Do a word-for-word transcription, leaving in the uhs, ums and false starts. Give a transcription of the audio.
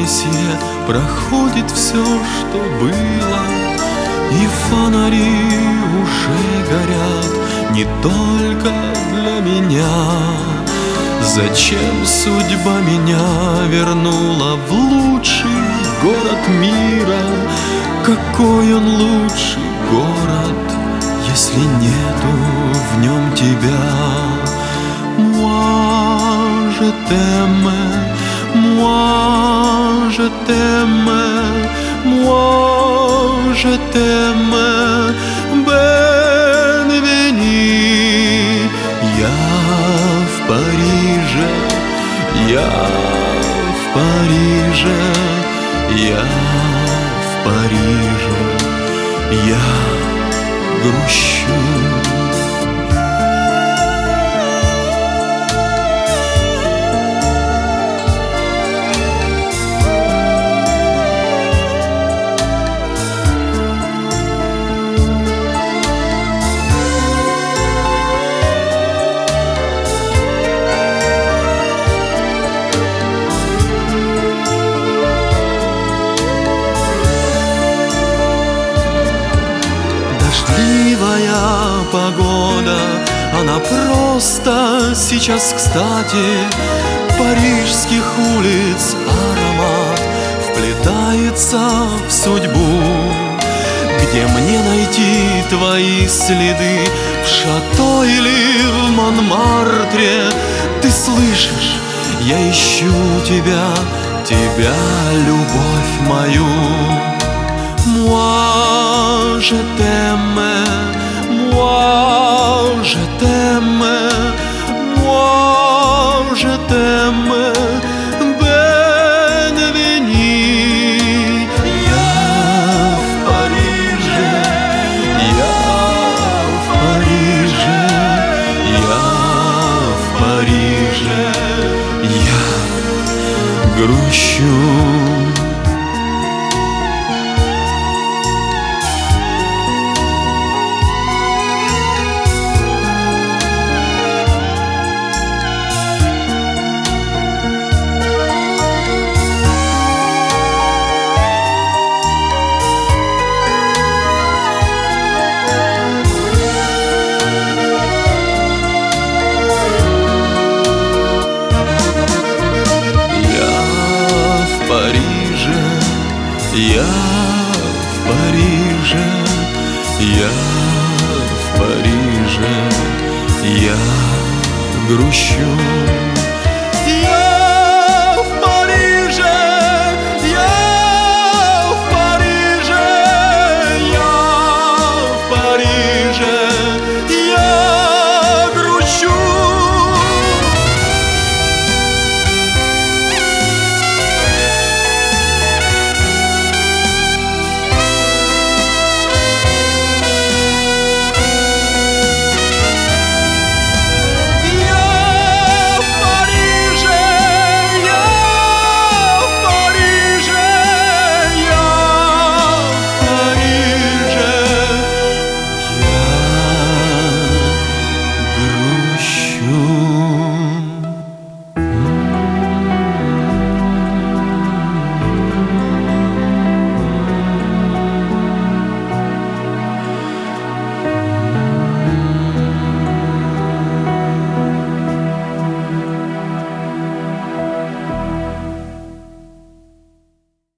Месье проходит все, что было, и фонари уже горят не только для меня. Зачем судьба меня вернула в лучший город мира? Какой он лучший город, если нету в нем тебя? Moi je t'aime, moi je t'aime, moi je t'aime, bienvenue. Я в Париже, я в Париже, я в Париже, я грущу. Дождливая погода, она просто сейчас кстати. Парижских улиц аромат вплетается в судьбу. Где мне найти твои следы? В Шато или в Монмартре? Ты слышишь, я ищу тебя, тебя, любовь мою. Moi je t'aime, moi je t'aime, moi je t'aime, bienvenue. Я в Париже, я в Париже, я в Париже, я грущу. Я в Париже, я в Париже, я грущу.